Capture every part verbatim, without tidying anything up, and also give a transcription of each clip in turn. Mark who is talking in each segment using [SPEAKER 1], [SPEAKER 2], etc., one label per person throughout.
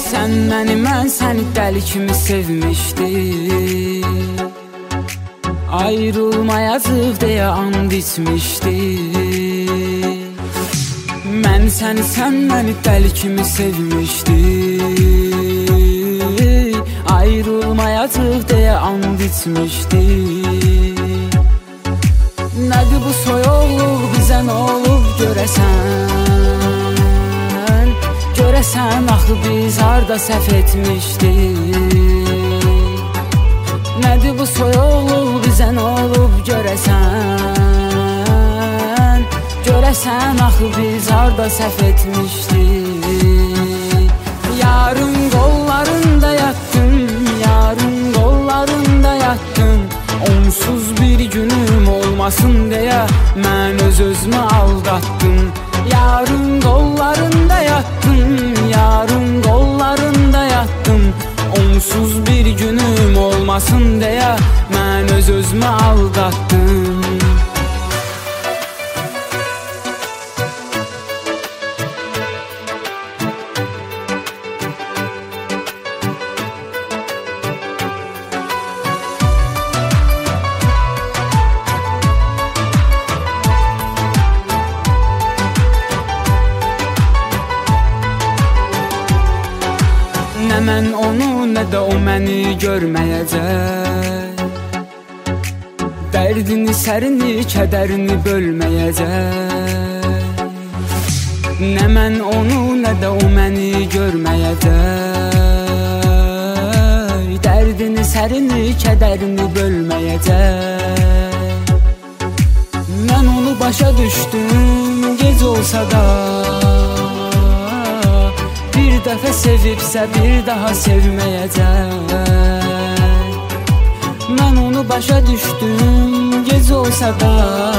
[SPEAKER 1] Sən məni, mən səni dəli kimi sevmişdim. Ayrılmayacaq deyə and içmişdim. Mən səni, sən məni dəli kimi sevmişdim. Ayrılmayacaq deyə and içmişdim. Nədir bu soyuqluq, bizə nə olub görəsən? Görəsən, axı biz harda səhv etmişdik? Nədir bu soyuqluq, bizə nə olub görəsən? Görəsən, axı biz harda səhv etmişdik? Yarın qollarında yatdım, yarın qollarında yatdım. Onsuz bir günüm olmasın deyə mən öz-özümü aldatdım. Yarın qollarında yatdım, yarın qollarında yatdım. Onsuz bir günüm olmasın deyə mən öz-özümü aldatdım. Nə mən onu, nə də o məni görməyəcək. Dərdini, sərini, kədərini bölməyəcək. Nə mən onu, nə də o məni görməyəcək. Dərdini, sərini, kədərini bölməyəcək. Mən onu başa düşdüm, gec olsa da. Bir dəfə sevibsə bir daha sevməyəcək. Mən onu başa düşdüm, gec olsa da.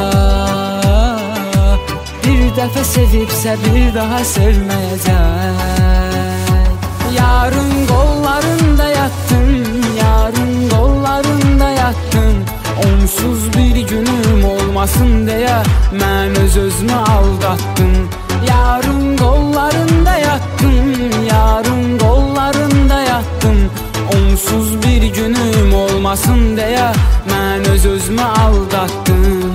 [SPEAKER 1] Bir dəfə sevibsə bir daha sevməyəcək. Yarın qollarında yatdım, yarın qollarında yatdım. Onsuz bir günüm olmasın deyə mən öz-özümü aldatdım. Yarın qollarında yatdım, yarın qollarında yatdım. Onsuz bir günüm olmasın deyə mən öz-özümü aldatdım.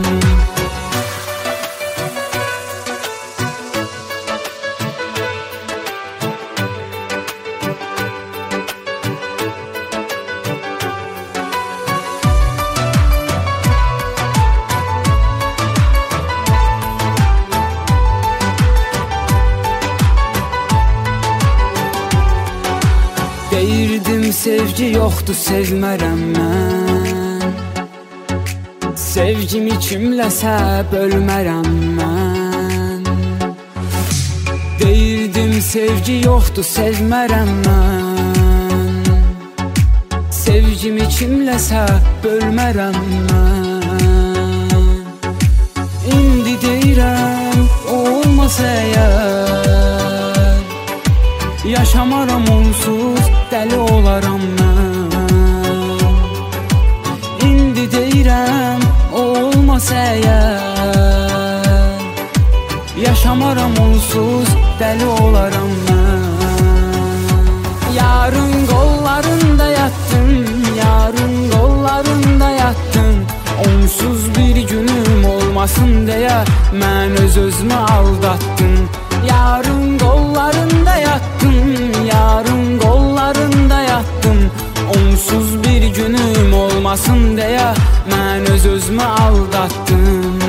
[SPEAKER 1] Deyirdim sevgi yoxdur, sevmərəm mən. Sevgimi kimləsə bölmərəm mən. Deyirdim sevgi yoxdur, sevmərəm mən. Sevgimi kimləsə bölmərəm mən. İndi deyirəm olmasa əgər, yaşamaram onsuz, dəli olaram mən. İndi deyirəm olmasa əgər, yaşamaram onsuz, dəli olaram mən. Yarın qollarında yatdım, yarın qollarında yatdım. Onsuz bir günüm olmasın deyə mən öz-özümü aldatdım. Yarın qollarında yatdım, yarın qollarında yatdım. Onsuz bir günüm olmasın deyə mən öz-özümü aldatdım.